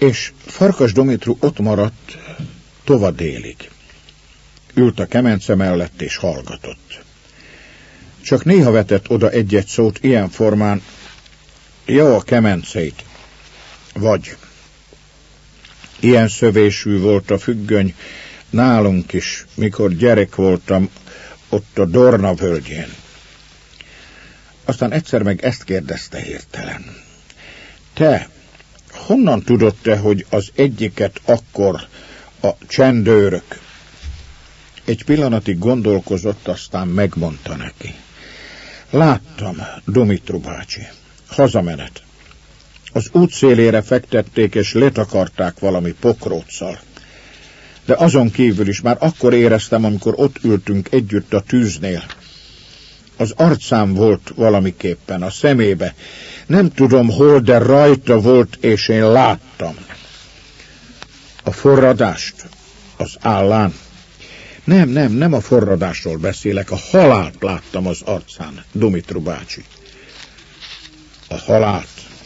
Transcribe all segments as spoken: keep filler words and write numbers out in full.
És Farkas Domitru ott maradt tova délig. Ült a kemence mellett és hallgatott. Csak néha vetett oda egy-egy szót ilyen formán: jó a kemencét, vagy ilyen szövésű volt a függöny nálunk is, mikor gyerek voltam ott a Dorna völgyén. Aztán egyszer meg ezt kérdezte hirtelen: te, honnan tudod te, hogy az egyiket akkor a csendőrök? Egy pillanatig gondolkozott, aztán megmondta neki: láttam, Domitru bácsi, hazamenet. Az út szélére fektették és letakarták valami pokróccal. De azon kívül is már akkor éreztem, amikor ott ültünk együtt a tűznél. Az arcám volt valamiképpen, a szemébe. Nem tudom hol, de rajta volt, és én láttam. A forradást az állán. Nem, nem, nem a forradásról beszélek, a halált láttam az arcán, Domitru bácsi. A halált.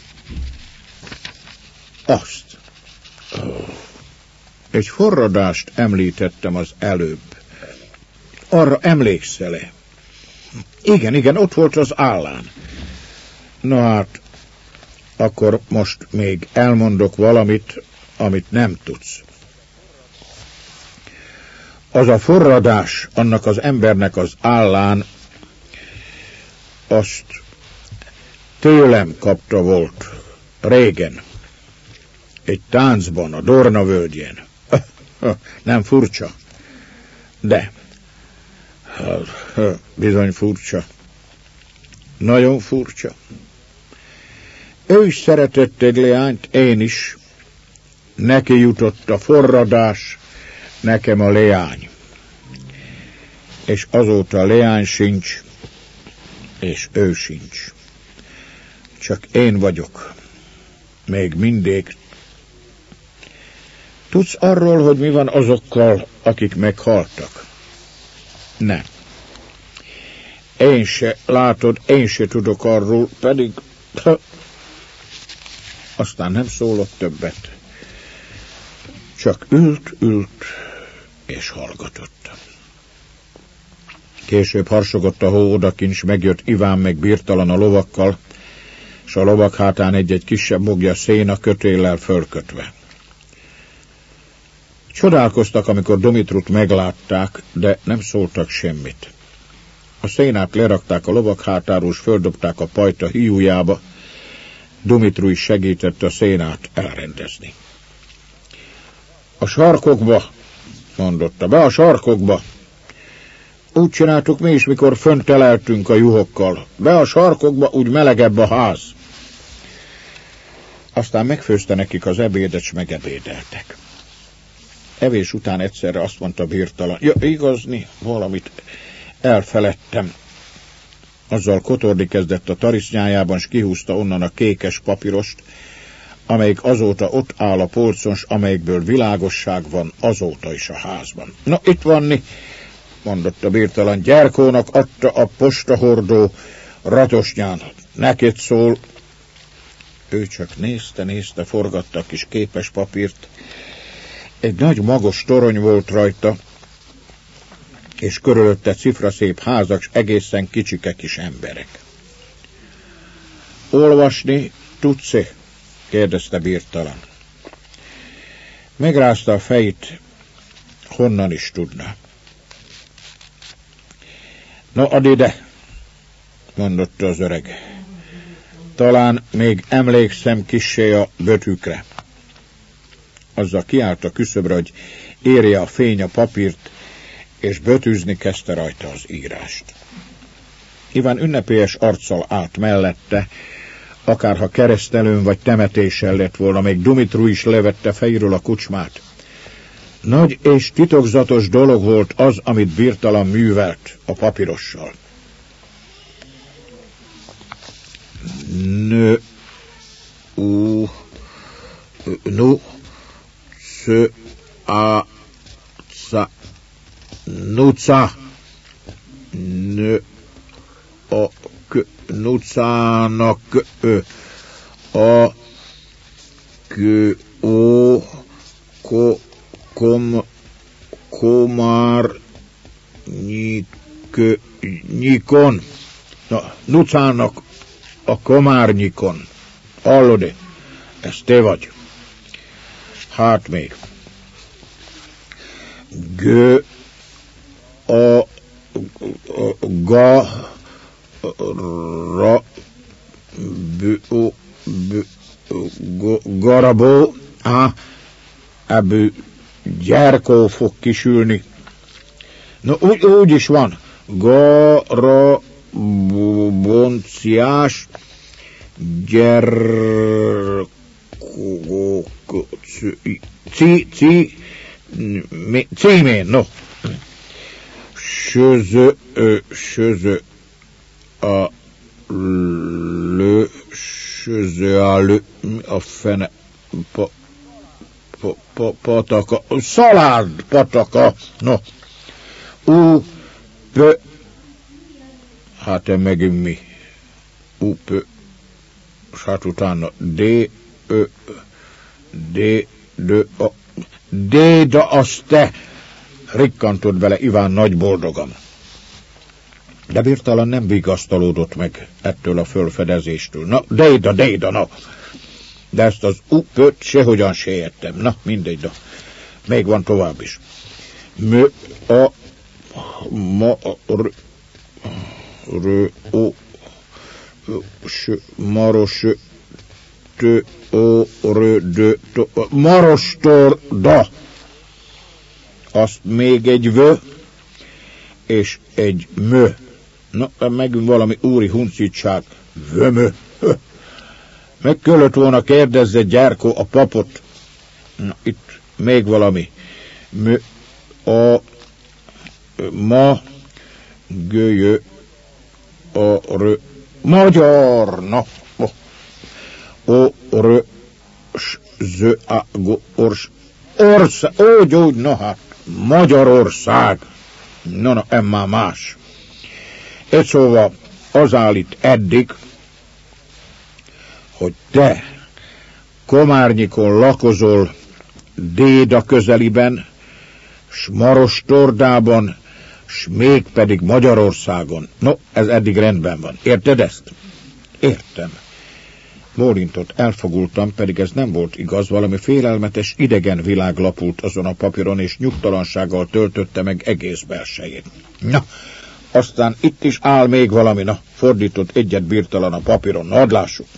Azt. Egy forradást említettem az előbb. Arra emlékszel-e? Igen, igen, ott volt az állán. Na hát, akkor most még elmondok valamit, amit nem tudsz. Az a forradás annak az embernek az állán, azt tőlem kapta volt régen. Egy táncban, a Dorna völgyén. Nem furcsa? De. Bizony furcsa. Nagyon furcsa. Ő is szeretett egy leányt, én is. Neki jutott a forradás, nekem a leány. És azóta a leány sincs, és ő sincs. Csak én vagyok. Még mindig. Tudsz arról, hogy mi van azokkal, akik meghaltak? Nem. Én se, látod, én se tudok arról, pedig... Aztán nem szólott többet. Csak ült, ült, és hallgatott. Később harsogott a hó odakint, s megjött Iván meg Birtalan a lovakkal, s a lovak hátán egy-egy kisebb mogya széna kötéllel fölkötve. Csodálkoztak, amikor Domitrut meglátták, de nem szóltak semmit. A szénát lerakták a lovak hátáról, s földobták a pajta híjújába. Domitru is segített a szénát elrendezni. A sarkokba, mondotta, be a sarkokba. Úgy csináltuk mi is, mikor fönt eleltünk a juhokkal. Be a sarkokba, úgy melegebb a ház. Aztán megfőzte nekik az ebédet, s megebédeltek. Evés után egyszerre azt mondta Birtalan: ja, igazni, valamit elfeledtem. Azzal kotorni kezdett a tarisznyájában, s kihúzta onnan a kékes papírost, amelyik azóta ott áll a polcon, s amelyikből világosság van azóta is a házban. Na, itt vanni, mondotta Birtalan, Gyerkónak adta a postahordó Ratosnyán. Neked szól. Ő csak nézte, nézte, forgatta a kis képes papírt. Egy nagy magos torony volt rajta, és körülötte cifraszép házak, s egészen kicsike kis emberek. Olvasni tudsz-e? kérdezte Birtalan. Megrázta a fejét, honnan is tudna. No, add ide, mondotta az öreg. Talán még emlékszem kissé a bötükre. Azzal kiállt a küszöbre, hogy érje a fény a papírt, és bötűzni kezdte rajta az írást. Iván ünnepélyes arccal állt mellette, akárha keresztelőn vagy temetéssel lett volna, még Domitru is levette fejről a kucsmát. Nagy és titokzatos dolog volt az, amit Birtalan művelt a papírossal. Nö, ú, nu, szö, a, ca, nuca, nö, a, k, nucának, ö, a, k, Kö, ó, ko, kom, komár, nyikö, nyikon. Na, Nucának a komárnyikon. Hallod-e? Ez te vagy. Hát még. Gö, a, ga, ra, bü, o, bü, go, garabó, á, ebből gyerkó fog kisülni. No, úgy, úgy is van. Garabonciás, gyerkó, ci, ci, címén, no. Sözö, sözö, a lő, sözö, a lő, a fene, pa, pa, pa, pataka, szalád pataka, no. U, pö, hát ez megint mi? U, pö, és hát utána D, Ö, D, D, a, Déda, az te, rikkantod vele Iván nagy boldogan. De Birtalan nem vigasztalódott meg ettől a fölfedezéstől. Na, Déda, Déda, na. De ezt az U-pöt sehogyan se értem. Na, mindegy, na. Még van tovább is. Mö, a, ma, r, rö, o, s, maros, tö, o, rö, dö, to, marostorda. Azt még egy vö, és egy mö. Na, megint valami úri huncitság. Vömö. Meg kellett volna kérdezze Gyerkó a papot. Na, itt még valami. Mö, a, ma, gölyö, a, rö, magyar. Na, oh. O, rö, s, zö, a, go, ors, ország, úgy, úgy, na hát, Magyarország. Na, na, ez már más. Ez szóval az állít eddig, hogy te Komárnyikon lakozol Déda közeliben, s Marostordában, s még pedig Magyarországon. No, ez eddig rendben van. Érted ezt? Értem. Bólintott, elfogultam, pedig ez nem volt igaz, valami félelmetes, idegen világ lapult azon a papíron, és nyugtalansággal töltötte meg egész belsejét. Na, aztán itt is áll még valami, na, fordított egyet Birtalan a papíron, na, lássuk.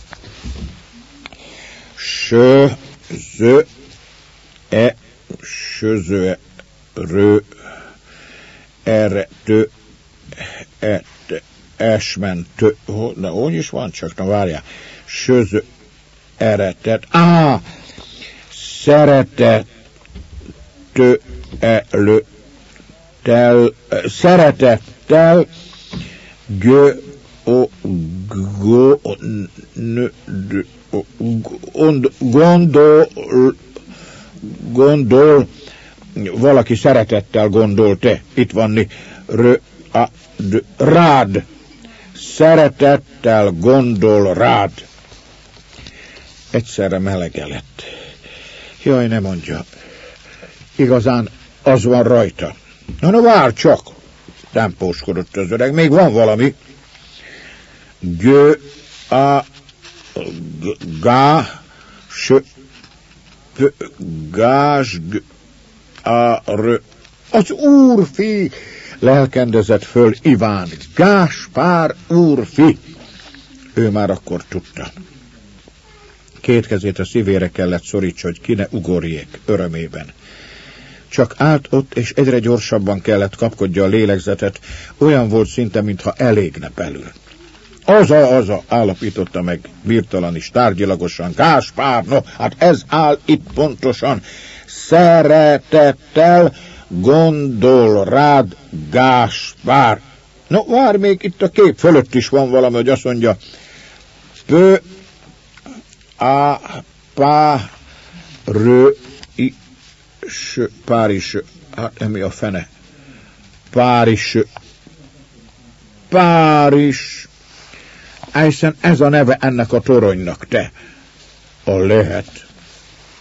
Sö, zö, e, sözö, rö, erre, tö, e, te, esmen, tö, de hogy is van csak, na várjál. Sözö, eretet, á, szeretet, tö, elő, tel, szeretettel, gö, o, go, nö, gondol, gondol, valaki szeretettel gondol te, itt van, rö, a, d, rád, szeretettel gondol rád. Egyszerre melege lett. Jaj, ne mondja. Igazán az van rajta. Na, na várj csak. Tempóskodott az öreg. Még van valami. Gö, a, gá, s, p, gás, g, a, rö. Az úrfi! Lelkendezett föl Iván. Gáspár úrfi! Ő már akkor tudta. Két kezét a szívére kellett szorítsa, hogy ki ne ugorjék örömében. Csak állt ott, és egyre gyorsabban kellett kapkodja a lélegzetet, olyan volt szinte, mintha elégne belül. Aza, aza, állapította meg Birtalan is tárgyilagosan. Gáspár, no, hát ez áll itt pontosan. Szeretettel gondol rád, Gáspár. No, várj, még itt a kép fölött is van valami, hogy azt mondja, pö, a, pá, rö, i, s, párizs, hát emi a fene, Párizs, Párizs, hiszen ez a neve ennek a toronynak, te. A lehet.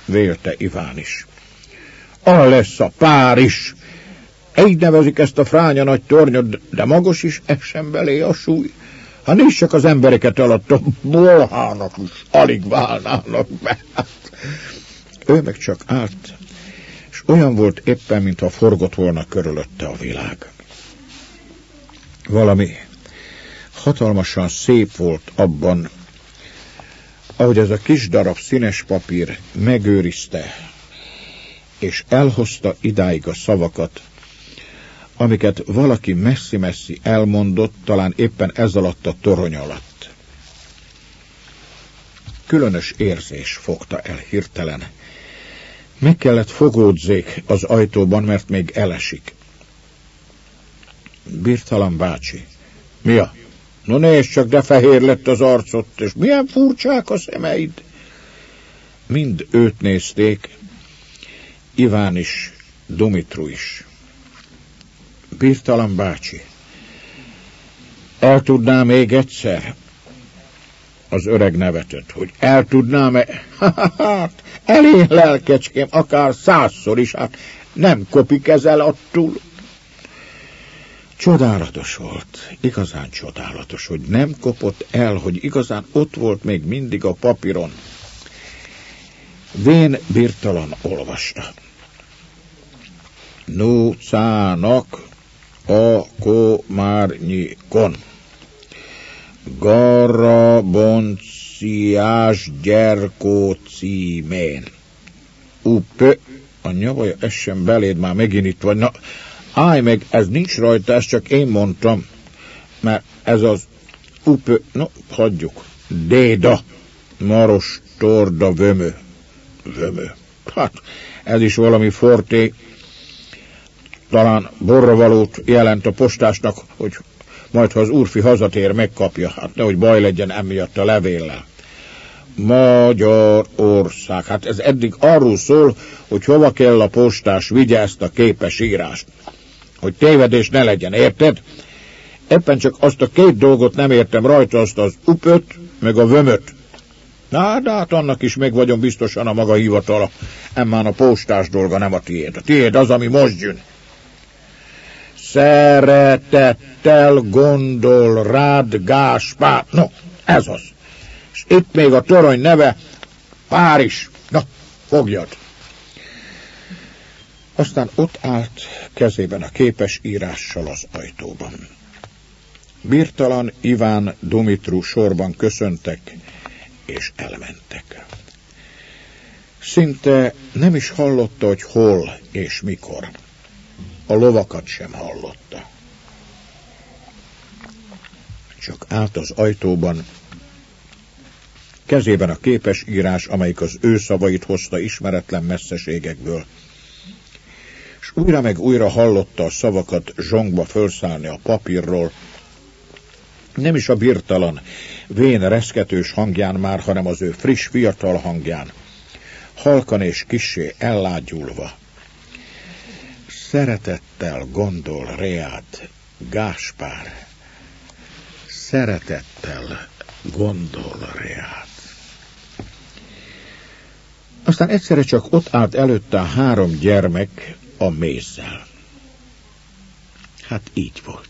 vélte Iván is. A lesz a Párizs! Így nevezik ezt a fránya nagy tornyot, de magos is essen belé a súly. Ha nézd csak az embereket alatt, a bolhának is alig válnának be. Ő meg csak állt, és olyan volt éppen, mintha forgott volna körülötte a világ. Valami hatalmasan szép volt abban, ahogy ez a kis darab színes papír megőrizte, és elhozta idáig a szavakat, amiket valaki messzi-messzi elmondott, talán éppen ez alatt a torony alatt. Különös érzés fogta el hirtelen. Meg kellett fogódzék az ajtóban, mert még elesik. Birtalan bácsi. Mi a? No nézd csak, de fehér lett az arcod, és milyen furcsák a szemeid. Mind őt nézték, Iván is, Dumitru is. Birtalan bácsi. El tudná még egyszer? Az öreg nevetett, hogy el tudnám-e? Hát, elég lelkecském, akár százszor is, hát nem kopik ezzel attól. Csodálatos volt, igazán csodálatos, hogy nem kopott el, hogy igazán ott volt még mindig a papíron. Vén Birtalan olvasta. Nucának a komárnyikon. Garabonciás gyerkó címén. Uppö, a nyavaja essen beléd, már megint itt vagy. Na, állj meg, ez nincs rajta, ezt csak én mondtam. Mert ez az uppö, no, hagyjuk. Déda, maros, torda, vömö. Vömö. Hát, ez is valami forté. Talán borravalót jelent a postásnak, hogy majd, ha az úrfi hazatér, megkapja. Hát nehogy baj legyen emiatt a levéllel. Magyarország. Hát ez eddig arról szól, hogy hova kell a postás vigye ezt a képes írást. Hogy tévedés ne legyen, érted? Éppen csak azt a két dolgot nem értem rajta, azt az upöt, meg a vömöt. Na, de hát annak is meg vagyom biztosan a maga hivatala. Emmán a postás dolga nem a tiéd. A tiéd az, ami most jön. Szeretettel gondol rád Gáspár. No, ez az. És itt még a torony neve Párizs. Na, fogjad. Aztán ott állt kezében a képes írással az ajtóban. Birtalan, Iván, Dumitru sorban köszöntek, és elmentek. Szinte nem is hallotta, hogy hol és mikor. A lovakat sem hallotta. Csak állt az ajtóban, kezében a képesírás, amelyik az ő szavait hozta ismeretlen messzeségekből, és újra meg újra hallotta a szavakat zsongba fölszállni a papírról, nem is a Birtalan, vén reszketős hangján már, hanem az ő friss, fiatal hangján, halkan és kissé ellágyulva. Szeretettel gondol reád Gáspár, szeretettel gondol reád. Aztán egyszerre csak ott állt előtte a három gyermek a mézzel. Hát így volt.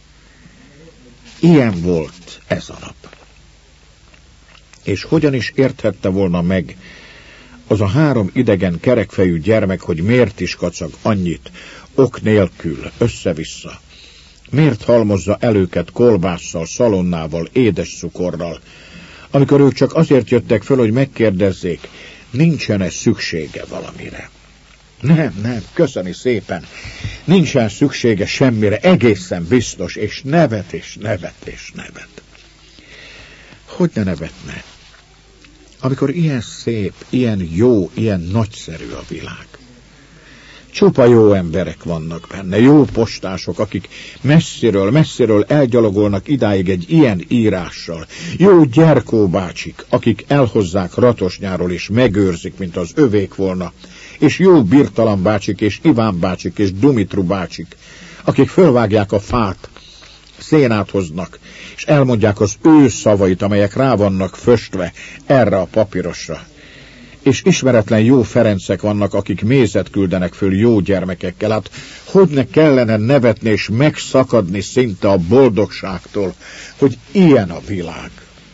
Ilyen volt ez a nap. És hogyan is érthette volna meg az a három idegen kerekfejű gyermek, hogy miért is kacag annyit, ok nélkül, össze-vissza. Miért halmozza el őket kolbásszal, szalonnával, édes cukorral, amikor ők csak azért jöttek föl, hogy megkérdezzék, nincsen-e szüksége valamire. Nem, nem, köszöni szépen. Nincsen szüksége semmire, egészen biztos, és nevet, és nevet, és nevet. Hogy ne nevetne? Amikor ilyen szép, ilyen jó, ilyen nagyszerű a világ. Csupa jó emberek vannak benne, jó postások, akik messziről, messziről elgyalogolnak idáig egy ilyen írással. Jó gyerkóbácsik, akik elhozzák Ratosnyáról és megőrzik, mint az övék volna. És jó Birtalan bácsik, és Iván bácsik, és Dumitru bácsik, akik fölvágják a fát, szénát hoznak, és elmondják az ő szavait, amelyek rá vannak föstve erre a papírosra. és ismeretlen jó Ferencek vannak, akik mézet küldenek föl jó gyermekekkel. Hát hogy ne kellene nevetni és megszakadni szinte a boldogságtól, hogy ilyen a világ.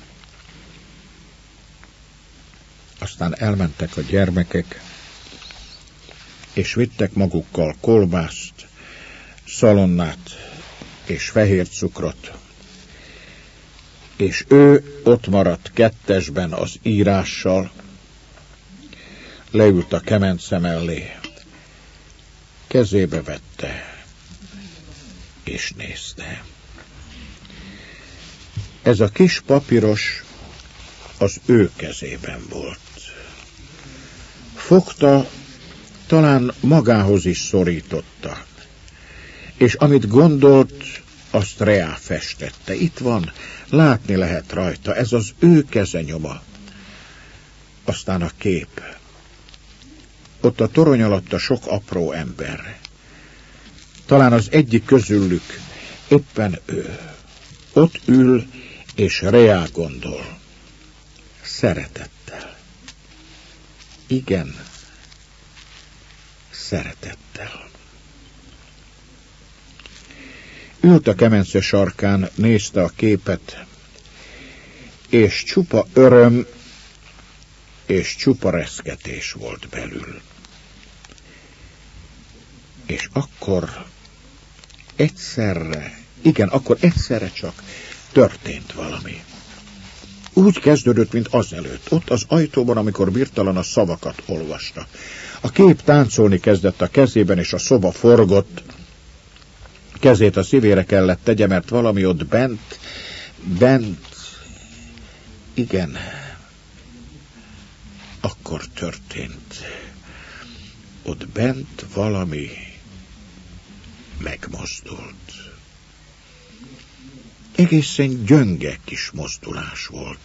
Aztán elmentek a gyermekek, és vittek magukkal kolbászt, szalonnát és fehér cukrot, és ő ott maradt kettesben az írással, leült a kemence mellé, kezébe vette, és nézte. Ez a kis papíros az ő kezében volt. Fogta, talán magához is szorította, és amit gondolt, azt reá festette. Itt van, látni lehet rajta, ez az ő kezenyoma. Aztán a kép. Ott a torony alatt a sok apró ember. Talán az egyik közülük éppen ő. Ott ül, és reá gondol. Szeretettel. Igen, szeretettel. Ült a kemence sarkán, nézte a képet, és csupa öröm és csupa reszketés volt belül. És akkor egyszerre, igen, akkor egyszerre csak történt valami. Úgy kezdődött, mint azelőtt, ott az ajtóban, amikor birtalan a szavakat olvasta. A kép táncolni kezdett a kezében, és a szoba forgott. Kezét a szívére kellett tegye, mert valami ott bent, bent, igen, akkor történt. Ott bent valami megmozdult. Egészen gyönge kis mozdulás volt.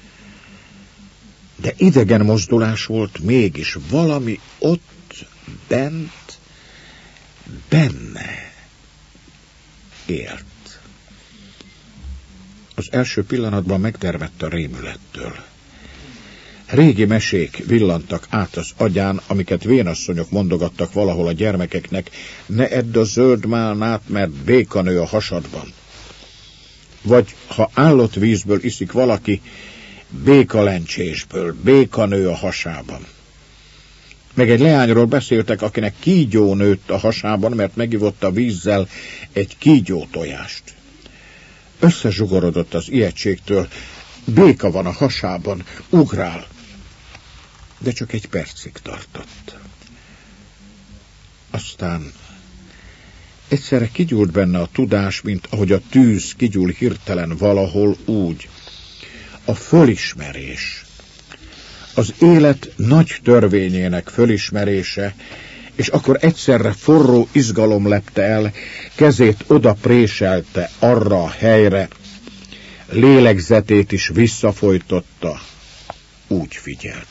De idegen mozdulás volt mégis, valami ott bent, benne élt. Az első pillanatban megdermedt a rémülettől. Régi mesék villantak át az agyán, amiket vénasszonyok mondogattak valahol a gyermekeknek: ne edd a zöld málnát, mert béka nő a hasadban. Vagy ha állott vízből iszik valaki, békalencsésből, béka nő a hasában. Meg egy leányról beszéltek, akinek kígyó nőtt a hasában, mert megivott a vízzel egy kígyó tojást. Összezsugorodott az ijegységtől. Béka van a hasában, ugrál. De csak egy percig tartott. Aztán egyszerre kigyúlt benne a tudás, mint ahogy a tűz kigyúl hirtelen valahol, úgy. A fölismerés. Az élet nagy törvényének fölismerése, és akkor egyszerre forró izgalom lepte el, kezét oda préselte arra a helyre, lélegzetét is visszafojtotta, úgy figyelt.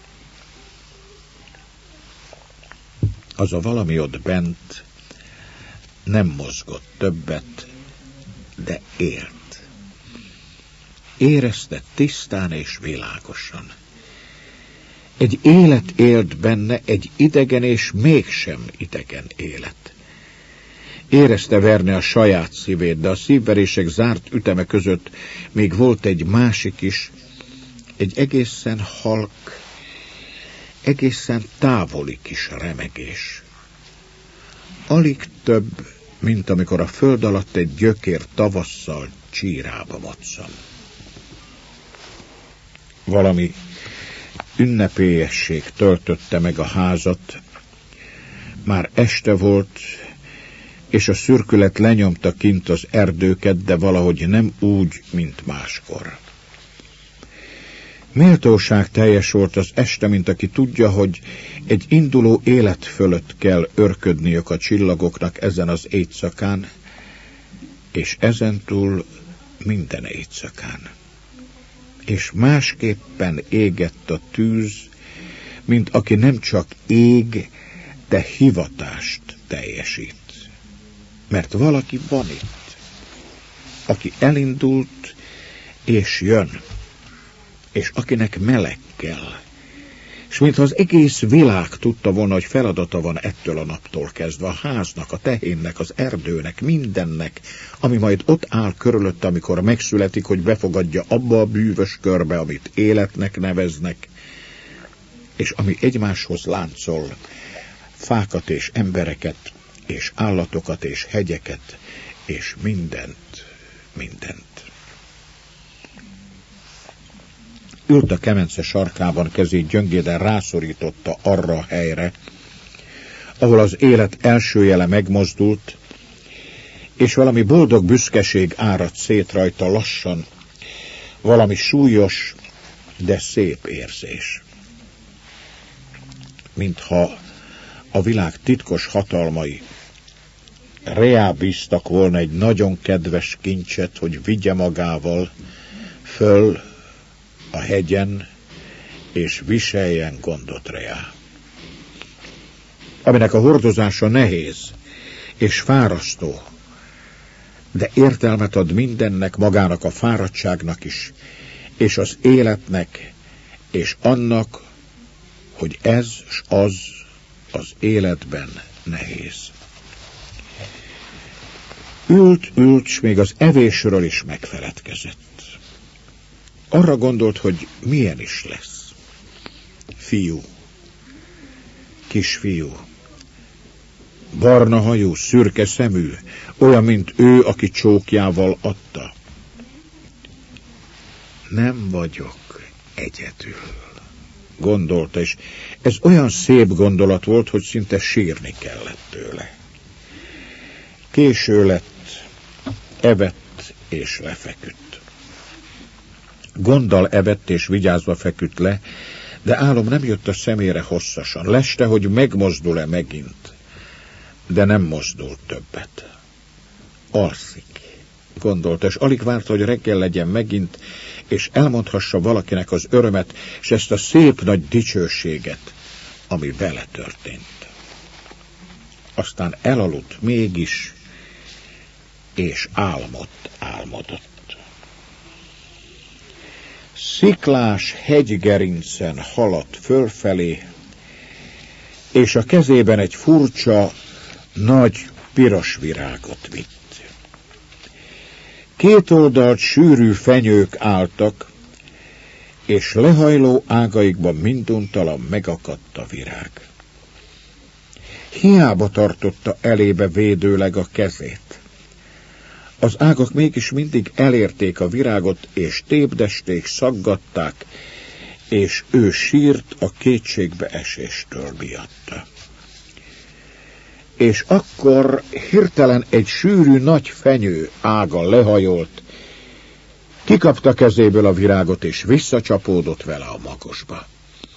Az a valami ott bent nem mozgott többet, de élt. Érezte tisztán és világosan. Egy élet élt benne, egy idegen és mégsem idegen élet. Érezte verni a saját szívét, de a szívverések zárt üteme között még volt egy másik is, egy egészen halk, egészen távoli kis remegés. Alig több, mint amikor a föld alatt egy gyökér tavasszal csírába moccan. Valami ünnepélyesség töltötte meg a házat. Már este volt, és a szürkület lenyomta kint az erdőket, de valahogy nem úgy, mint máskor. Méltóság teljes volt az este, mint aki tudja, hogy egy induló élet fölött kell örködniük a csillagoknak ezen az éjszakán, és ezentúl minden éjszakán. És másképpen égett a tűz, mint aki nem csak ég, de hivatást teljesít. Mert valaki van itt, aki elindult és jön, és akinek meleg kell, és mintha az egész világ tudta volna, hogy feladata van ettől a naptól kezdve, a háznak, a tehénnek, az erdőnek, mindennek, ami majd ott áll körülötte, amikor megszületik, hogy befogadja abba a bűvös körbe, amit életnek neveznek, és ami egymáshoz láncol, fákat és embereket, és állatokat és hegyeket, és mindent, mindent. Ült a kemence sarkában, kezét gyöngéden rászorította arra a helyre, ahol az élet első jele megmozdult, és valami boldog büszkeség áradt szét rajta lassan, valami súlyos, de szép érzés. Mintha a világ titkos hatalmai reá bíztak volna egy nagyon kedves kincset, hogy vigye magával föl a hegyen, és viseljen gondot reá. Aminek a hordozása nehéz és fárasztó, de értelmet ad mindennek, magának a fáradtságnak is, és az életnek, és annak, hogy ez s az az életben nehéz. Ült, ült, s még az evésről is megfeledkezett. Arra gondolt, hogy milyen is lesz. Fiú, kisfiú, barna hajú, szürke szemű, olyan, mint ő, aki csókjával adta. Nem vagyok egyedül, gondolta, és ez olyan szép gondolat volt, hogy szinte sírni kellett tőle. Késő lett, evett és lefeküdt. Gonddal evett és vigyázva feküdt le, de álom nem jött a szemére hosszasan. Leste, hogy megmozdul-e megint, de nem mozdult többet. Alszik, gondolta, és alig várta, hogy reggel legyen megint, és elmondhassa valakinek az örömet, és ezt a szép nagy dicsőséget, ami vele történt. Aztán elaludt mégis, és álmot álmodott. Sziklás hegygerincen haladt fölfelé, és a kezében egy furcsa, nagy, piros virágot vitt. Két oldalt sűrű fenyők álltak, és lehajló ágaikban minduntalan megakadt a virág. Hiába tartotta elébe védőleg a kezét. Az ágak mégis mindig elérték a virágot, és tépdesték, szaggatták, és ő sírt a kétségbe eséstől miatta. És akkor hirtelen egy sűrű nagy fenyő ága lehajolt, kikapta kezéből a virágot, és visszacsapódott vele a magosba.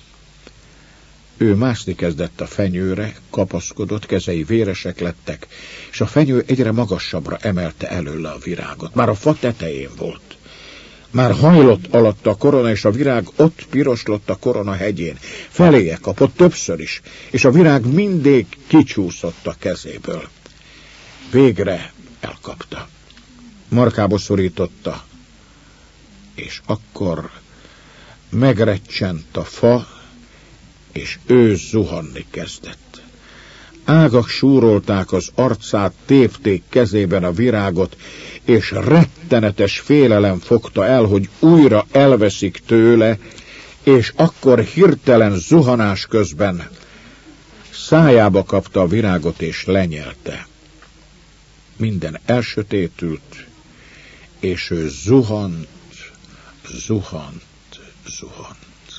Ő mászni kezdett a fenyőre, kapaszkodott, kezei véresek lettek, és a fenyő egyre magasabbra emelte előle a virágot. Már a fa tetején volt. Már hajlott alatta a korona, és a virág ott piroslott a korona hegyén. Feléje kapott többször is, és a virág mindig kicsúszott a kezéből. Végre elkapta. Markába szorította, és akkor megrecsent a fa, és ő zuhanni kezdett. Ágak súrolták az arcát, tépték kezében a virágot, és rettenetes félelem fogta el, hogy újra elveszik tőle, és akkor hirtelen zuhanás közben szájába kapta a virágot, és lenyelte. Minden elsötétült, és ő zuhant, zuhant, zuhant.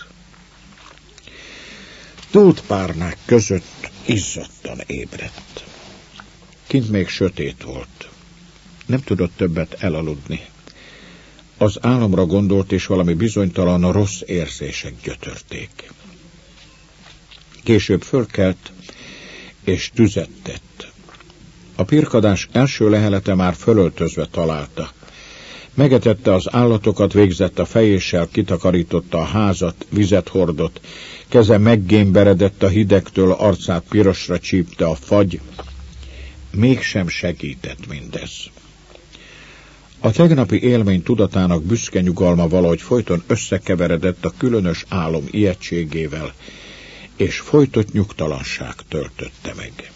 Dúltpárnák között izzadtan ébredt. Kint még sötét volt. Nem tudott többet elaludni. Az álomra gondolt, és valami bizonytalan rossz érzések gyötörték. Később fölkelt, és tüzet tett. A pirkadás első lehelete már fölöltözve találta. Megetette az állatokat, végzett a fejéssel, kitakarította a házat, vizet hordott, keze meggémberedett a hidegtől, arcát pirosra csípte a fagy. Mégsem segített mindez. A tegnapi élmény tudatának büszke nyugalma valahogy folyton összekeveredett a különös álom ijegységével, és folytott nyugtalanság töltötte meg.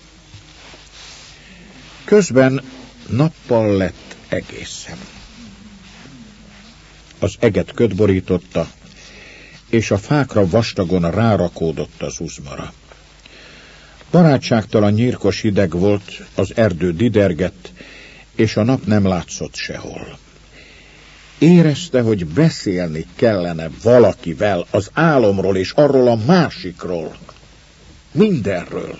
Közben nappal lett egészen. Az eget köd borította, és a fákra vastagon rárakódott az uzmara. Barátságtalan nyírkos hideg volt, az erdő didergett, és a nap nem látszott sehol. Érezte, hogy beszélni kellene valakivel az álomról és arról a másikról. Mindenről.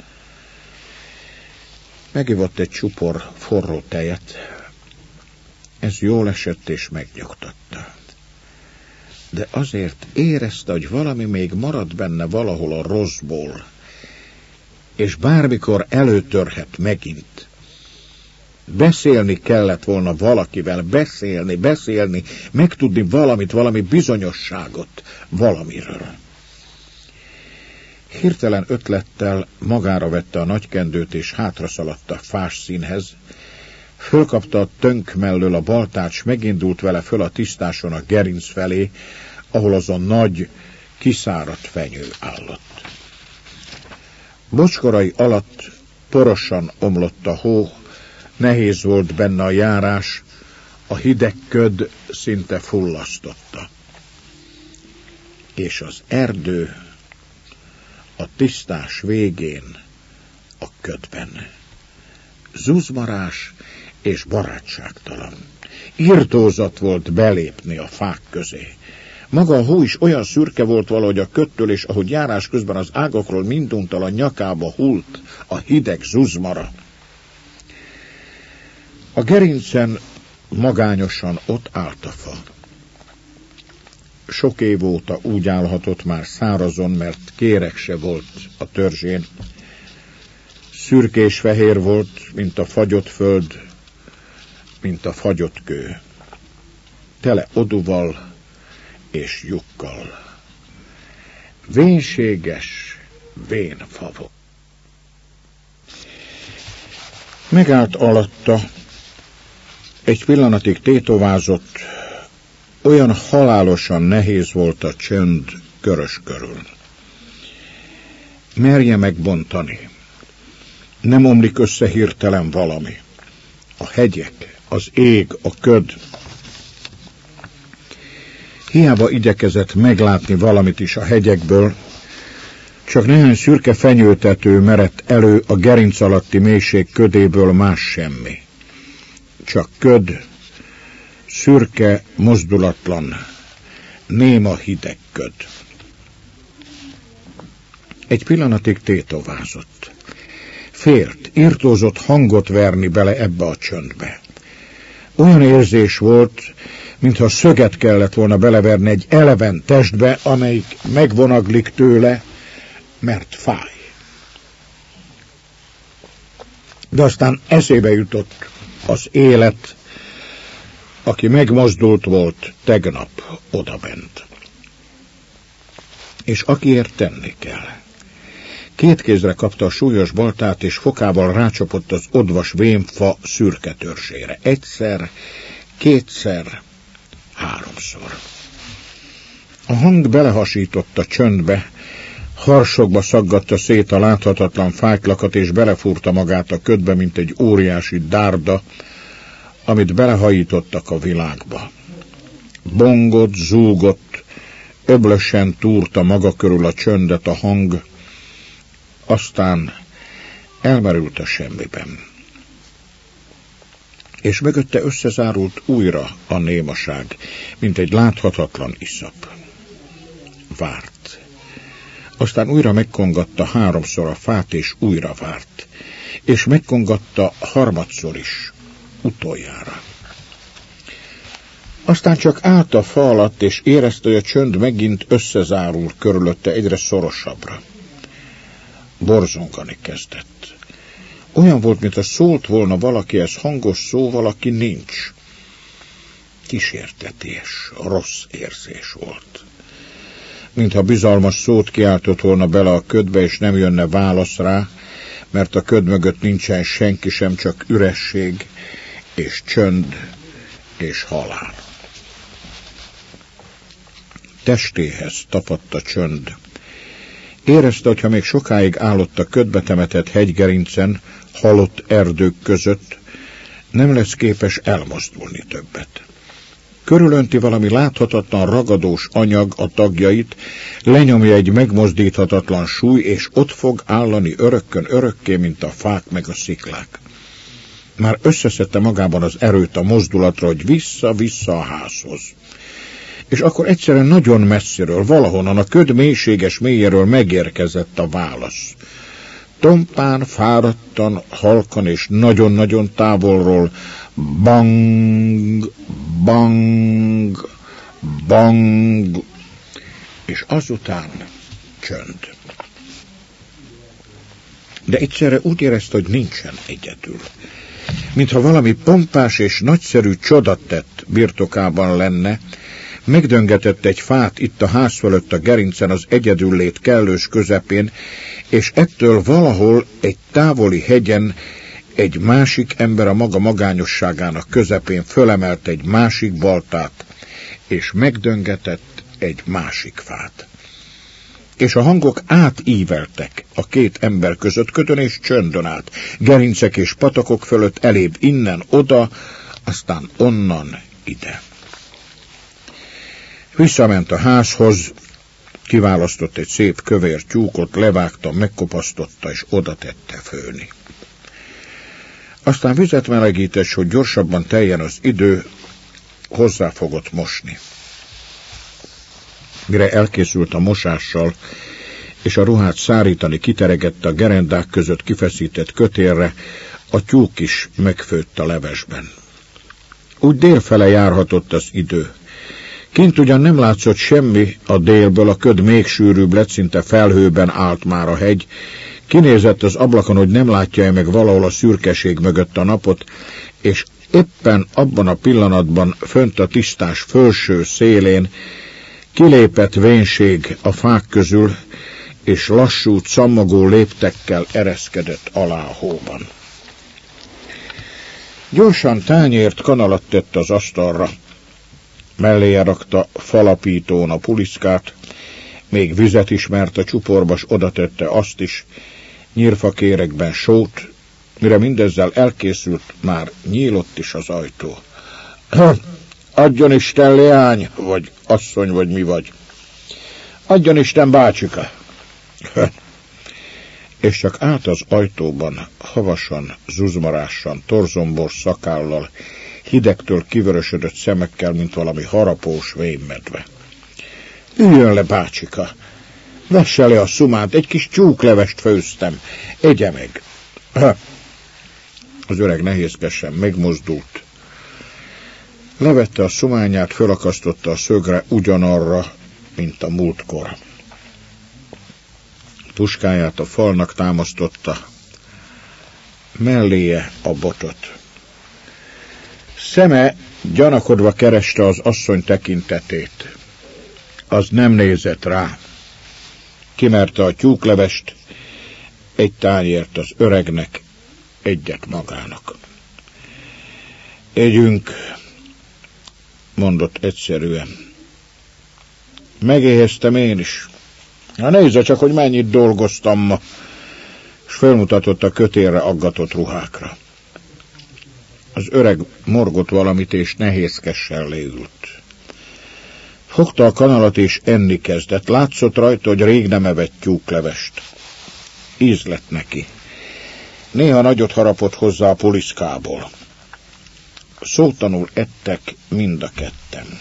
Megivott egy csupor forró tejet. Ez jól esett és megnyugtatta. De azért érezte, hogy valami még maradt benne valahol a rosszból, és bármikor előtörhet megint. Beszélni kellett volna valakivel, beszélni, beszélni, megtudni valamit, valami bizonyosságot valamiről. Hirtelen ötlettel magára vette a nagykendőt, és hátraszaladt a fás színhez. Fölkapta a tönk mellől a baltács, megindult vele föl a tisztáson a gerinc felé, ahol az a nagy, kiszáradt fenyő állott. Bocskorai alatt porosan omlott a hó, nehéz volt benne a járás, a hideg köd szinte fullasztotta. És az erdő a tisztás végén a ködben. Zuzmarás és barátságtalan. Irtózat volt belépni a fák közé. Maga a hó is olyan szürke volt valahogy a ködtől, és ahogy járás közben az ágakról minduntal a nyakába hult a hideg zuzmara. A gerincen magányosan ott állt a fa. Sok év óta úgy állhatott már szárazon, mert kéreg se volt a törzsén. Szürkés-fehér volt, mint a fagyott föld, mint a fagyott kő. Tele oduval és lyukkal. Vénséges, vén fa volt. Megállt alatta, egy pillanatig tétovázott, olyan halálosan nehéz volt a csönd körös körül. Merje megbontani. Nem omlik össze hirtelen valami. A hegyek, az ég, a köd. Hiába igyekezett meglátni valamit is a hegyekből, csak néhány szürke fenyőtető merett elő a gerinc alatti mélység ködéből, más semmi. Csak köd, szürke, mozdulatlan, néma hideg köd. Egy pillanatig tétovázott. Félt, irtózott hangot verni bele ebbe a csöndbe. Olyan érzés volt, mintha szöget kellett volna beleverni egy eleven testbe, amelyik megvonaglik tőle, mert fáj. De aztán eszébe jutott az élet, aki megmozdult volt tegnap odabent. És akiért tenni kell. Két kézre kapta a súlyos baltát, és fokával rácsapott az odvas vénfa szürke törzsére. Egyszer, kétszer, háromszor. A hang belehasított a csöndbe, harsogba szaggatta szét a láthatatlan fájtlakat, és belefúrta magát a ködbe, mint egy óriási dárda, amit belehajítottak a világba. Bongott, zúgott, öblösen túrta maga körül a csöndet a hang, aztán elmerült a semmiben. És mögötte összezárult újra a némaság, mint egy láthatatlan iszap. Várt. Aztán újra megkongatta háromszor a fát, és újra várt. És megkongatta harmadszor is, utoljára. Aztán csak állt a fa alatt, és érezte, hogy a csönd megint összezárul körülötte egyre szorosabbra. Borzongani kezdett. Olyan volt, mintha szólt volna valakihez hangos szó, valaki nincs. Kísérteties, rossz érzés volt. Mintha bizalmas szót kiáltott volna bele a ködbe, és nem jönne válasz rá, mert a köd mögött nincsen senki sem, csak üresség, és csönd, és halál. Testéhez tapadt a csönd, Érezte, hogyha még sokáig állott a ködbe temetett hegygerincen, halott erdők között, nem lesz képes elmozdulni többet. Körülönti valami láthatatlan ragadós anyag a tagjait, lenyomja egy megmozdíthatatlan súly, és ott fog állani örökkön örökké, mint a fák meg a sziklák. Már összeszedte magában az erőt a mozdulatra, hogy vissza-vissza a házhoz. És akkor egyszerűen nagyon messziről, valahonnan a köd mélységes mélyéről megérkezett a válasz. Tompán, fáradtan, halkan és nagyon-nagyon távolról bang, bang, bang, és azután csönd. De egyszerre úgy érezte, hogy nincsen egyedül. Mintha valami pompás és nagyszerű csodatett birtokában lenne, megdöngetett egy fát itt a ház fölött a gerincen az egyedüllét kellős közepén, és ettől valahol egy távoli hegyen egy másik ember a maga magányosságának közepén fölemelt egy másik baltát, és megdöngetett egy másik fát. És a hangok átíveltek a két ember között, ködön és csöndön át, gerincek és patakok fölött, elébb innen oda, aztán onnan ide. Visszament a házhoz, kiválasztott egy szép kövér tyúkot, levágta, megkopasztotta és oda tette főni. Aztán vizet melegített, hogy gyorsabban teljen az idő, hozzá fogott mosni. Mire elkészült a mosással, és a ruhát szárítani kiteregette a gerendák között kifeszített kötélre, a tyúk is megfőtt a levesben. Úgy délfele járhatott az idő. Kint ugyan nem látszott semmi a délből, a köd még sűrűbb lett, szinte felhőben állt már a hegy. Kinézett az ablakon, hogy nem látja-e meg valahol a szürkeség mögött a napot, és éppen abban a pillanatban fönt a tisztás fölső szélén kilépett vénség a fák közül, és lassú, cammogó léptekkel ereszkedett alá a hóban. Gyorsan tányért, kanalat tett az asztalra, melléje rakta falapítón a puliszkát, még vizet is, mert a csuporba s oda tette azt is, nyírfakérekben sót, mire mindezzel elkészült, már nyílott is az ajtó. Adjon Isten, leány, vagy asszony, vagy mi vagy. Adjon Isten, bácsika. És csak állt az ajtóban, havasan, zuzmarásan, torzombor szakállal, hidegtől kivörösödött szemekkel, mint valami harapós vénmedve. Üljön le, bácsika! Vesse le a szumát, egy kis tyúklevest főztem, egye meg! Az öreg nehézkesen megmozdult. Levette a szumányát, fölakasztotta a szögre ugyanarra, mint a múltkor. Puskáját a falnak támasztotta, melléje a botot. Szeme gyanakodva kereste az asszony tekintetét. Az nem nézett rá. Kimerte a tyúklevest, egy tányért az öregnek, egyet magának. Együnk, mondott egyszerűen. Megéheztem én is. Na nézze csak, hogy mennyit dolgoztam ma, és fölmutatott a kötélre aggatott ruhákra. Az öreg morgott valamit, és nehézkessel leült. Fogta a kanalat, és enni kezdett. Látszott rajta, hogy rég nem evett tyúklevest. Íz lett neki. Néha nagyot harapott hozzá a puliszkából. Szótlanul ettek mind a ketten.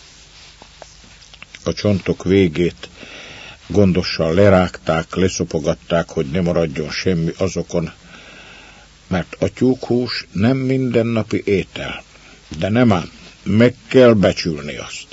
A csontok végét gondosan lerágták, leszopogatták, hogy ne maradjon semmi azokon, mert a tyúkhús nem mindennapi étel, de nem ám, meg kell becsülni azt.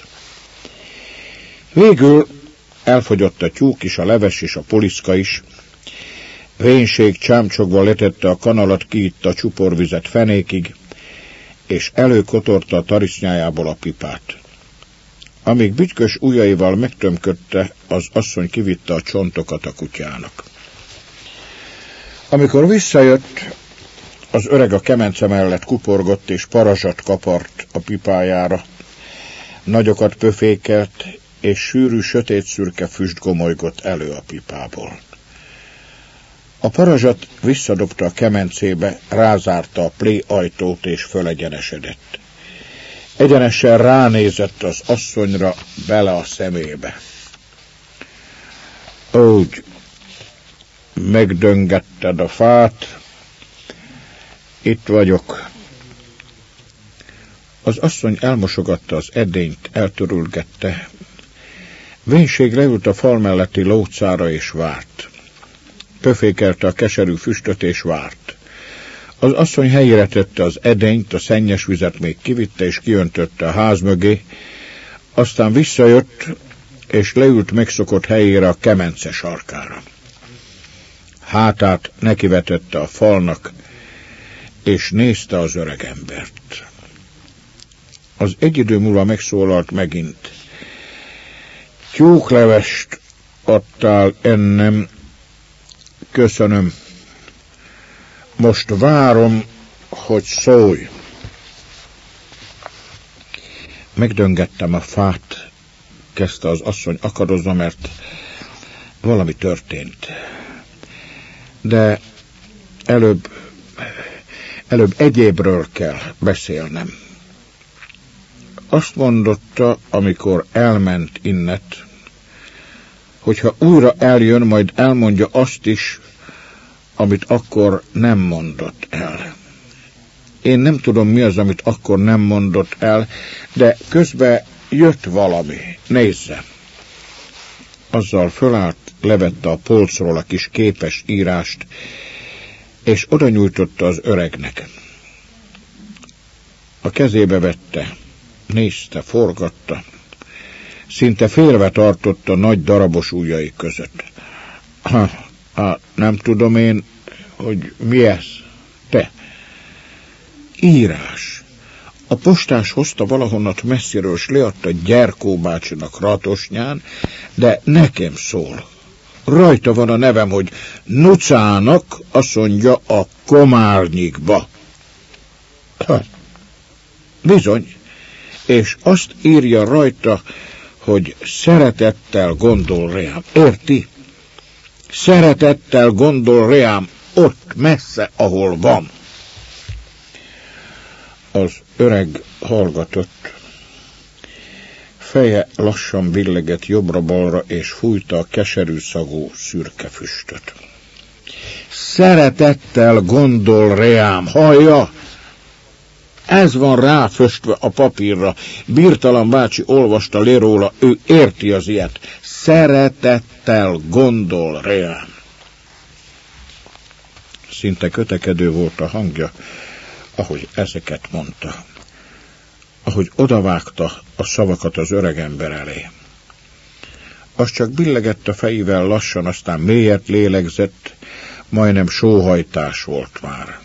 Végül elfogyott a tyúk is, a leves is, a poliszka is. Vénség csámcsogva letette a kanalat, kiitta a csuporvizet fenékig, és előkotorta a tarisznyájából a pipát. Amíg bütykös ujjaival megtömködte, az asszony kivitte a csontokat a kutyának. Amikor visszajött, az öreg a kemence mellett kuporgott, és parazsat kapart a pipájára. Nagyokat pöfékelt, és sűrű, sötét-szürke füst gomolygott elő a pipából. A parazsat visszadobta a kemencébe, rázárta a plé ajtót és fölegyenesedett. Egyenesen ránézett az asszonyra, bele a szemébe. Úgy megdöngetted a fát, itt vagyok. Az asszony elmosogatta az edényt, eltörülgette. Vénség leült a fal melletti lócára és várt. Pöfékelte a keserű füstöt és várt. Az asszony helyére tette az edényt, a szennyes vizet még kivitte és kiöntötte a ház mögé, aztán visszajött és leült megszokott helyére a kemence sarkára. Hátát nekivetette a falnak, és nézte az öregembert. Az egy idő múlva megszólalt megint. Tyúklevest adtál ennem, köszönöm. Most várom, hogy szólj. Megdöngettem a fát, kezdte az asszony akadozva, mert valami történt. De előbb, előbb egyébről kell beszélnem. Azt mondotta, amikor elment innet, hogyha újra eljön, majd elmondja azt is, amit akkor nem mondott el. Én nem tudom, mi az, amit akkor nem mondott el, de közben jött valami. Nézze! Azzal fölállt, levette a polcról a kis képes írást, és oda nyújtotta az öregnek. A kezébe vette, nézte, forgatta, szinte félve tartotta nagy darabos ujjai között. Ha, ha, nem tudom én, hogy mi ez? Te. Írás. A postás hozta valahonnat messziről, s leadta Gyerkó bácsinak Ratosnyán, de nekem szól. Rajta van a nevem, hogy Nucának, azt mondja, a Komárnyikba. Bizony, és azt írja rajta, hogy szeretettel gondol rám. Érti? Szeretettel gondol rám ott messze, ahol van. Az öreg hallgatott. Feje lassan billegett jobbra-balra, és fújta a keserű szagú szürke füstöt. Szeretettel gondol rám, hallja? Ez van ráföstve a papírra. Birtalan bácsi olvasta le róla, ő érti az ilyet. Szeretettel gondol rám. Szinte kötekedő volt a hangja, ahogy ezeket mondta. Ahogy odavágta a szavakat az öregember elé. Az csak billegett a fejével lassan, aztán mélyet lélegzett, majdnem sóhajtás volt már.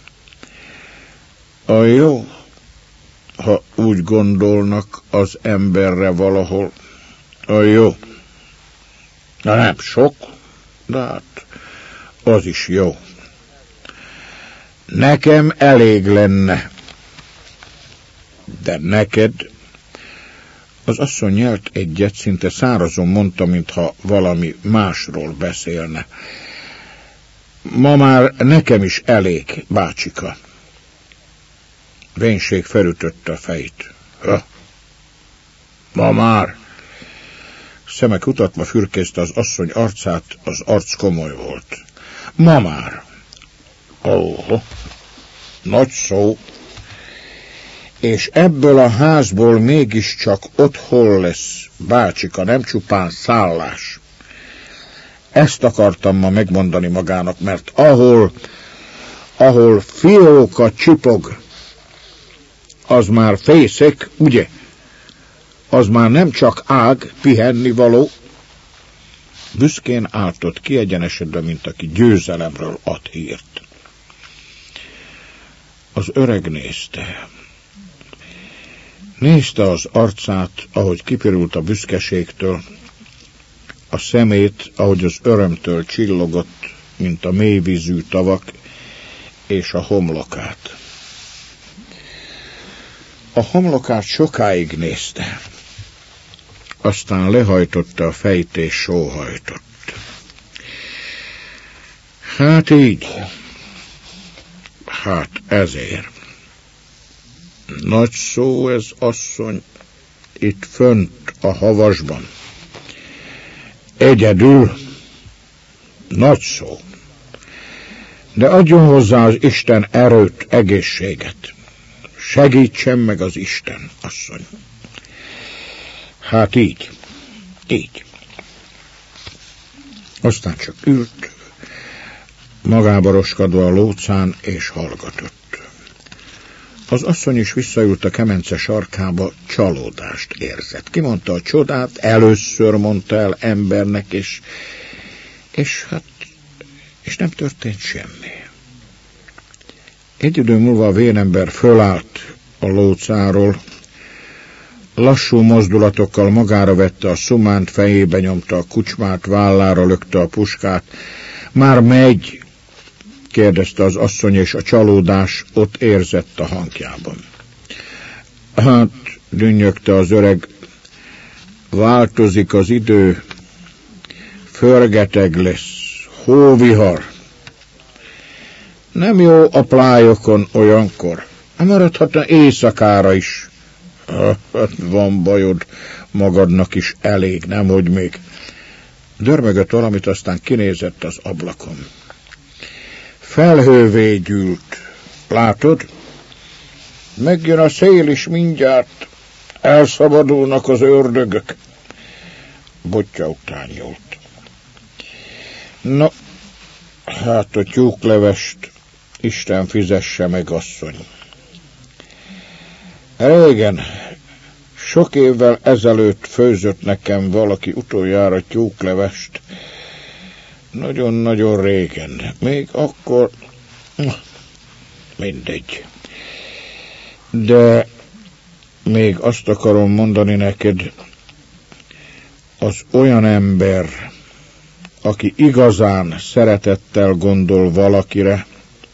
A jó, ha úgy gondolnak az emberre valahol. A jó. Na nem sok, de hát az is jó. Nekem elég lenne. De neked... Az asszony nyelt egyet, szinte szárazon mondta, mintha valami másról beszélne. Ma már nekem is elég, bácsika. Vénség felütötte a fejét. Ha? Ma már? Szeme kutatva fürkészte az asszony arcát, az arc komoly volt. Ma már. Ó, nagy szó. És ebből a házból mégiscsak otthon lesz, bácsika, nem csupán szállás. Ezt akartam ma megmondani magának, mert ahol, ahol fióka csipog, az már fészek, ugye? Az már nem csak ág, pihenni való. Büszkén áltott kiegyenesedve, mint aki győzelemről ad hírt. Az öreg nézte. Nézte az arcát, ahogy kipirult a büszkeségtől, a szemét, ahogy az örömtől csillogott, mint a mélyvízű tavak, és a homlokát. A homlokát sokáig nézte. aztán lehajtotta a fejét és sóhajtott. Hát így. Hát ezért. Nagy szó ez, asszony, itt fönt a havasban. Egyedül. Nagy szó. De adjon hozzá az Isten erőt, egészséget. Segítsen meg az Isten, asszony. Hát így. Így. Aztán csak ült, magába roskadva a lócán, és hallgatott. Az asszony is visszaült a kemence sarkába, csalódást érzett. Kimondta a csodát, először mondta el embernek, és, és hát, és nem történt semmi. Egy idő múlva a vénember fölállt a lócáról, lassú mozdulatokkal magára vette a szumánt, fejébe nyomta a kucsmát, vállára lökte a puskát. Már megy, kérdezte az asszony, és a csalódás ott érzett a hangjában. Hát, dünnyögte az öreg, változik az idő, förgeteg lesz, hóvihar. Nem jó a plájokon olyankor, maradhatna éjszakára is. Hát van bajod, magadnak is elég, nemhogy még. Dörmögött valamit, aztán kinézett az ablakon. Felhővé gyűlt. Látod? Megjön a szél is mindjárt. Elszabadulnak az ördögök. Botja után nyúlt. Na, hát a tyúklevest Isten fizesse meg, asszony. Régen, sok évvel ezelőtt főzött nekem valaki utoljára tyúklevest. Nagyon-nagyon régen. Még akkor... Mindegy. De még azt akarom mondani neked, az olyan ember, aki igazán szeretettel gondol valakire,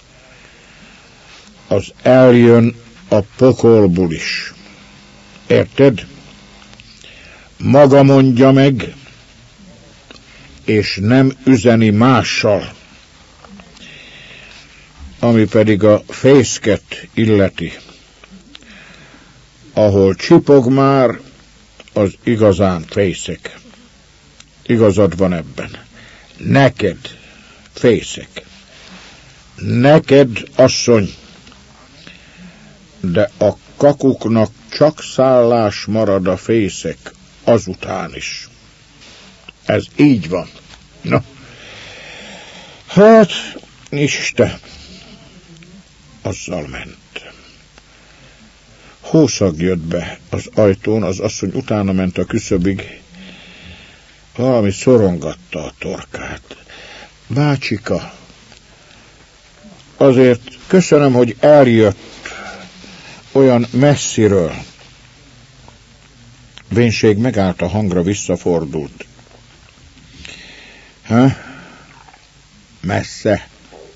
az eljön a pokolból is. Érted? Maga mondja meg, és nem üzeni mással. Ami pedig a fészket illeti. Ahol csipog már, az igazán fészek. Igazad van ebben. Neked, fészek. Neked, asszony. De a kakuknak csak szállás marad a fészek azután is. Ez így van. Na, hát, Isten, azzal ment. Hószag jött be az ajtón, az asszony utána ment a küszöbig, valami szorongatta a torkát. Bácsika, azért köszönöm, hogy eljött olyan messziről. Vénség megállt a hangra, visszafordult. Ha? Messze.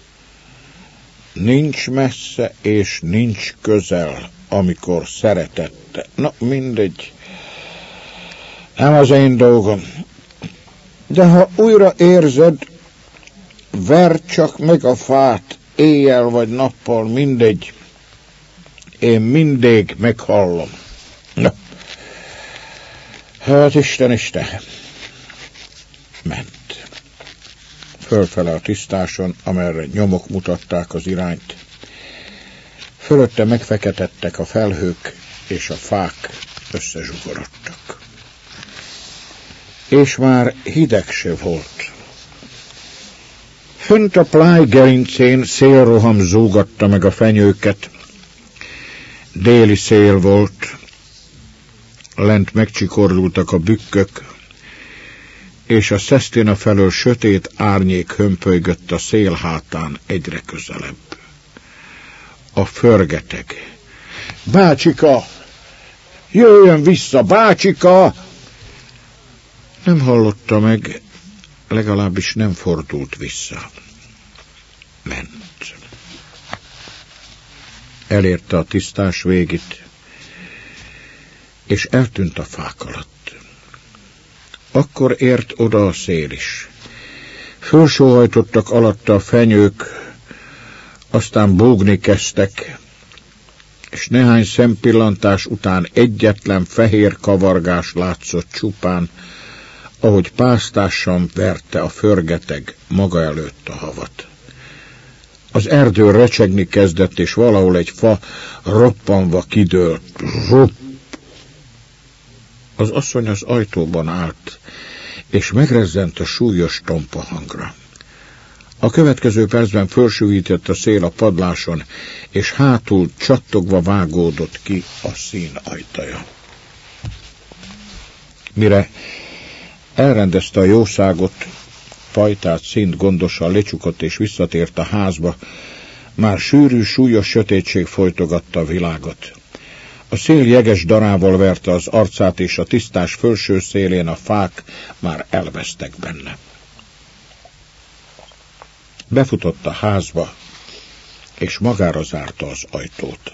Nincs messze, és nincs közel, amikor szeretette. Na, mindegy. Nem az én dolgom. De ha újra érzed, verd csak meg a fát, éjjel vagy nappal, mindegy. Én mindig meghallom. Na. Hát Isten, Isten. Ment. Fölfele a tisztáson, amerre nyomok mutatták az irányt. Fölötte megfeketettek a felhők, és a fák összezsugorodtak. És már hideg se volt. Fönt a pláj gerincén szélroham zúgatta meg a fenyőket. Déli szél volt, lent megcsikorlultak a bükkök, és a Szesztina felől sötét árnyék hömpölygött a szél hátán egyre közelebb. A förgeteg. Bácsika! Jöjjön vissza, bácsika! Nem hallotta meg, legalábbis nem fordult vissza. Ment. Elérte a tisztás végét, és eltűnt a fák alatt. Akkor ért oda a szél is. Fölsóhajtottak alatta a fenyők, aztán bógni kezdtek, és néhány szempillantás után egyetlen fehér kavargás látszott csupán, ahogy pásztásan verte a förgeteg maga előtt a havat. Az erdő recsegni kezdett, és valahol egy fa roppanva kidőlt. Rupp! Az asszony az ajtóban állt, és megrezzent a súlyos tompa hangra. A következő percben fölsújített a szél a padláson, és hátul csattogva vágódott ki a szín ajtaja. Mire elrendezte a jószágot, pajtát, színt gondosan lecsukott és visszatért a házba, már sűrű, súlyos sötétség folytogatta a világot. A szél jeges darával verte az arcát, és a tisztás fölső szélén a fák már elvesztek benne. Befutott a házba, és magára zárta az ajtót.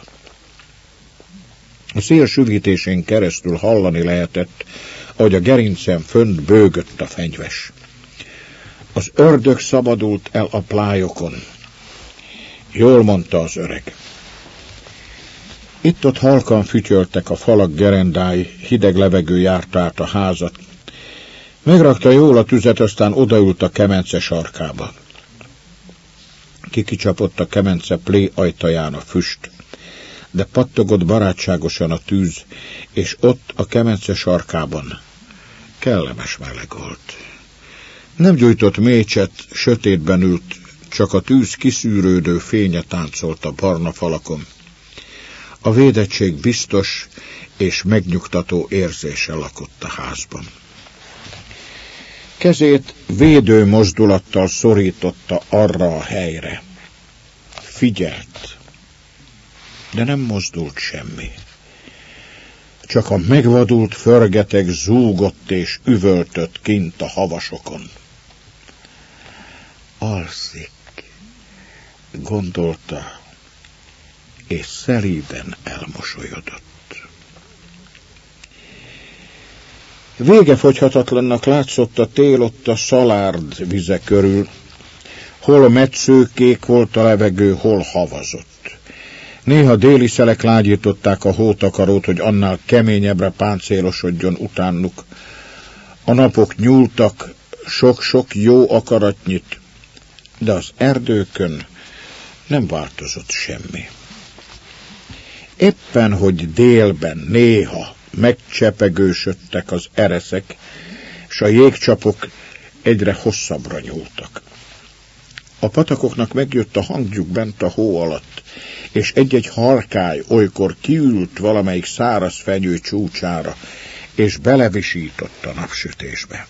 A szél süvítésén keresztül hallani lehetett, ahogy a gerincen fönt bőgött a fenyves. Az ördög szabadult el a plályokon. Jól mondta az öreg. Itt-ott halkan fütyöltek a falak gerendái, hideg levegő járta át a házat. Megrakta jól a tüzet, aztán odaült a kemence sarkába. Kikicsapott a kemence plé ajtaján a füst, de pattogott barátságosan a tűz, és ott a kemence sarkában kellemes meleg volt. Nem gyújtott mécset, sötétben ült, csak a tűz kiszűrődő fénye táncolt a barna falakon. A védettség biztos és megnyugtató érzése lakott a házban. Kezét védő mozdulattal szorította arra a helyre. Figyelt, de nem mozdult semmi. Csak a megvadult förgeteg zúgott és üvöltött kint a havasokon. Alszik, gondolta, és szelíden elmosolyodott. Végefogyhatatlannak látszott a tél ott a szalárd vize körül. Hol metszőkék volt a levegő, hol havazott. Néha déli szelek lágyították a hótakarót, hogy annál keményebbre páncélosodjon utánuk. A napok nyúltak sok-sok jó akaratnyit, de az erdőkön nem változott semmi. Éppen, hogy délben néha megcsepegősödtek az ereszek, s a jégcsapok egyre hosszabbra nyúltak. A patakoknak megjött a hangjuk bent a hó alatt, és egy-egy harkály olykor kiült valamelyik száraz fenyő csúcsára, és belevisított a napsütésbe.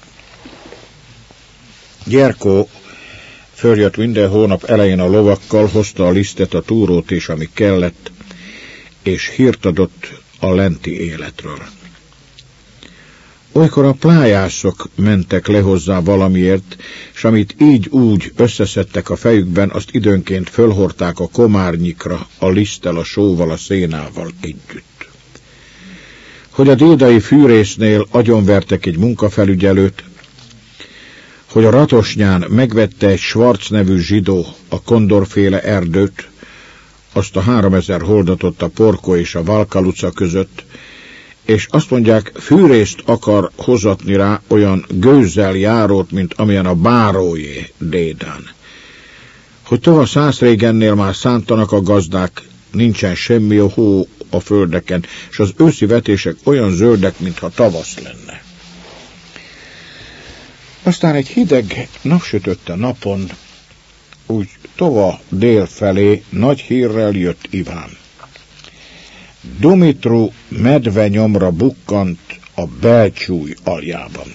Gyerkó följött minden hónap elején a lovakkal, hozta a lisztet, a túrót és ami kellett, és hírt adott a lenti életről. Olykor a plájászok mentek le hozzá valamiért, s amit így-úgy összeszedtek a fejükben, azt időnként fölhordták a komárnyikra, a liszttel, a sóval, a szénával együtt. Hogy a dédai fűrésznél agyonvertek egy munkafelügyelőt, hogy a Ratosnyán megvette egy Schwarz nevű zsidó a kondorféle erdőt, azt a háromezer holdatot a Porko és a Valkaluca között, és azt mondják, fűrészt akar hozatni rá olyan gőzzel járót, mint amilyen a bárójé dédán. Hogy tova száz régennél már szántanak a gazdák, nincsen semmi a hó a földeken, és az őszi vetések olyan zöldek, mintha tavasz lenne. Aztán egy hideg, napsütötte napon, úgy tova dél felé nagy hírrel jött Iván. Dumitru medvenyomra bukkant a Belcsúj aljában.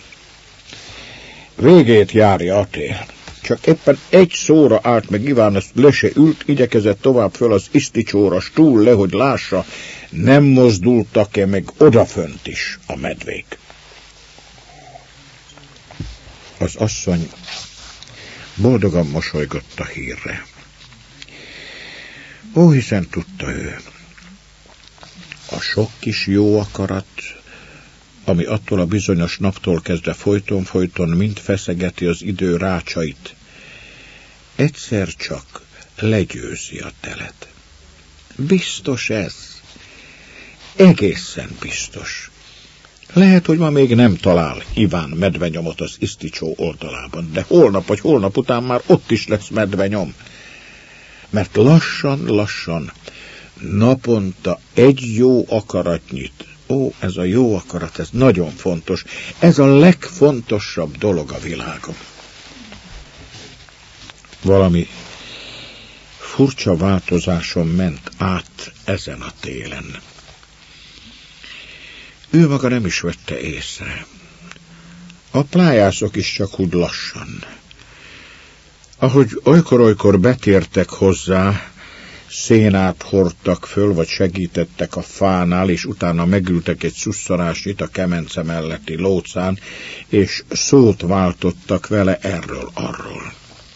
Végét járja a tél. Csak éppen egy szóra állt meg Iván, ezt le se ült, igyekezett tovább föl az iszticsóra stúl le, hogy lássa, nem mozdultak-e meg odafönt is a medvék. Az asszony boldogan mosolygott a hírre. Ó, hiszen tudta ő, a sok kis jó akarat ami attól a bizonyos naptól kezdve folyton-folyton mind feszegeti az idő rácsait, egyszer csak legyőzi a telet. Biztos ez. Egészen biztos. Lehet, hogy ma még nem talál Iván medvenyomot az Iszticsó oldalában, de holnap vagy holnap után már ott is lesz medvenyom. Mert lassan-lassan, naponta egy jó akaratnyit, ó, ez a jó akarat, ez nagyon fontos, ez a legfontosabb dolog a világon. Valami furcsa változáson ment át ezen a télen. Ő maga nem is vette észre. A plájászok is csak úgy lassan. Ahogy olykor-olykor betértek hozzá, szénát hordtak föl, vagy segítettek a fánál, és utána megültek egy szusszanásnyit a kemence melletti lócán, és szót váltottak vele erről-arról.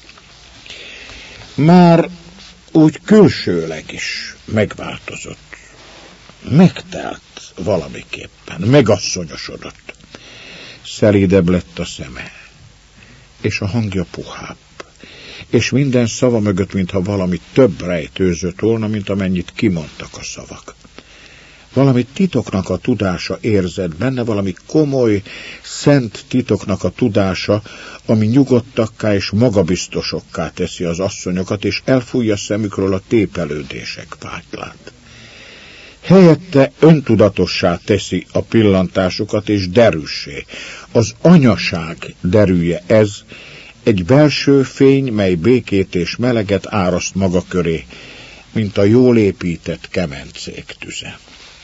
Már úgy külsőleg is megváltozott. Megtelt valamiképpen, megasszonyosodott. Szelídebb lett a szeme, és a hangja puhább, és minden szava mögött, mintha valami több rejtőzött volna, mint amennyit kimondtak a szavak. Valami titoknak a tudása érzett benne, valami komoly, szent titoknak a tudása, ami nyugodtakká és magabiztosokká teszi az asszonyokat, és elfújja szemükről a tépelődések vágylát. Helyette öntudatossá teszi a pillantásukat, és derűssé. Az anyaság derűje ez, egy belső fény, mely békét és meleget áraszt maga köré, mint a jól épített kemencék tüze.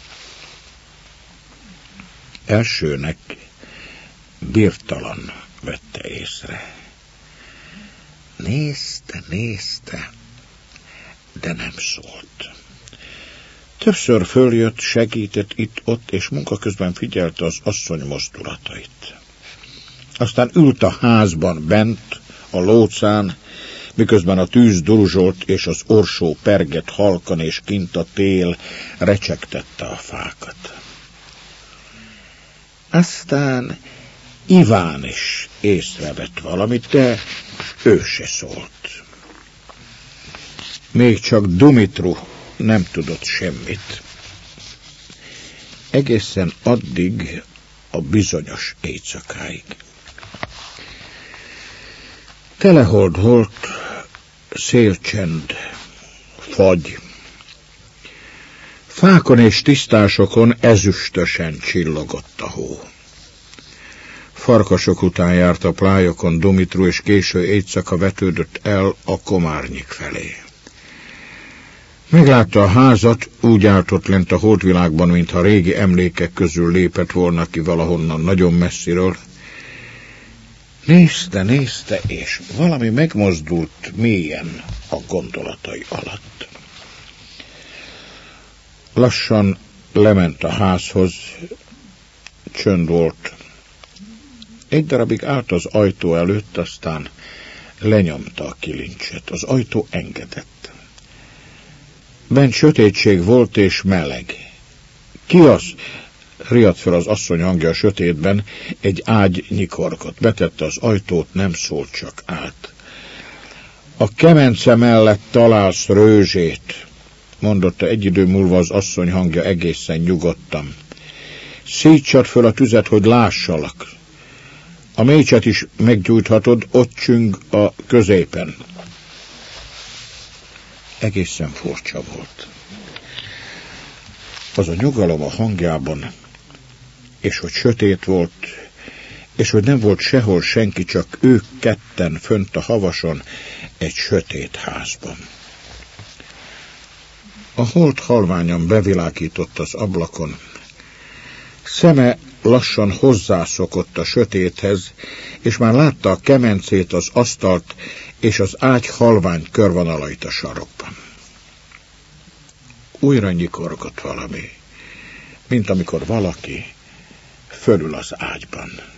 Elsőnek birtalan vette észre. Nézte, nézte, de nem szólt. Többször följött, segített itt-ott, és munka közben figyelte az asszony mozdulatait. Aztán ült a házban bent, a lócán, miközben a tűz duruzsolt, és az orsó pergett halkan, és kint a tél recsegtette a fákat. Aztán Iván is észrevett valamit, de ő se szólt. Még csak Dumitru nem tudott semmit. Egészen addig, a bizonyos éjszakáig. Telehold volt, szélcsend, fagy. Fákon és tisztásokon ezüstösen csillogott a hó. Farkasok után járt a plályokon Dumitru, és késő éjszaka vetődött el a Komárnyik felé. Meglátta a házat, úgy állt ott lent a holdvilágban, mintha régi emlékek közül lépett volna ki valahonnan nagyon messziről. Nézte, nézte, és valami megmozdult mélyen a gondolatai alatt. Lassan lement a házhoz, csönd volt. Egy darabig állt az ajtó előtt, aztán lenyomta a kilincset. Az ajtó engedett. Bent sötétség volt és meleg. Ki az? Riadt fel az asszony hangja a sötétben, egy ágy nyikorgott. Betette az ajtót, nem szólt, csak állt. A kemence mellett találsz Rőzsét, mondotta egy idő múlva az asszony hangja egészen nyugodtan. Szítsad föl a tüzet, hogy lássalak. A mécset is meggyújthatod, ott csüng a középen. Egészen furcsa volt. Az a nyugalom a hangjában, és hogy sötét volt, és hogy nem volt sehol senki, csak ők ketten fönt a havason, egy sötét házban. A hold halványan bevilágított az ablakon. Szeme lassan hozzászokott a sötéthez, és már látta a kemencét, az asztalt és az ágy halvány körvonalait a sarokban. Újra nyikorgott valami, mint amikor valaki fölül az ágyban.